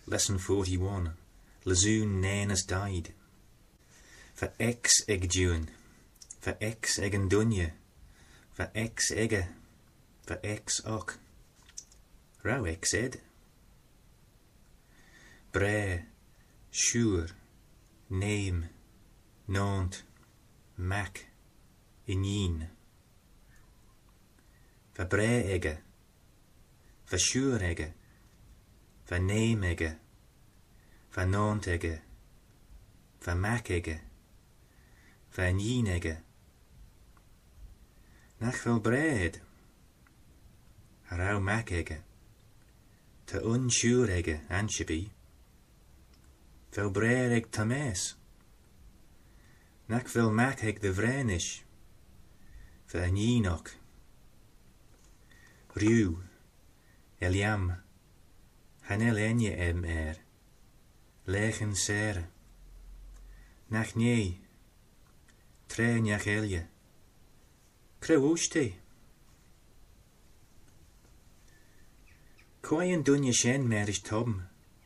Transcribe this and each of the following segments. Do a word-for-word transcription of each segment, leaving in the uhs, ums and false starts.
Lesson forty-one. Lazoon Nanas died. For ex eg duin, for ex eg an dunye, for ex ege, for ex ok. Rau ex ed. Bre, sure, name, nont, mac, inyin. For bre ege, for sure ege, for name ege, for nont ege, for mac ege, for inyin ege. Nach fel breed. Rau mac ege, te unsure ege anshabi. Fel breer eg tames. Nach fel mac eg de vrenish, for inyin ok. Riw, Eliam, hanel enje em er, legen sere. Nach nee, tre nach elje. Crewushte. Quaien dunje shen merish tom.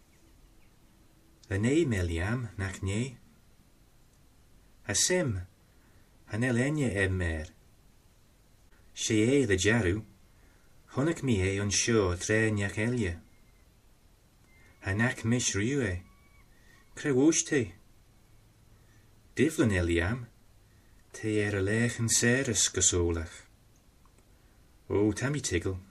Le nee Eliam, nach nee. Hasem, hanel enje em er. Shee the jaru. Honnek mi e on sho tre nyach elje. Hanak mish riue. Crewushte. Divlen Eliam. Te er a lechen seres gesolach. O tammy tiggle.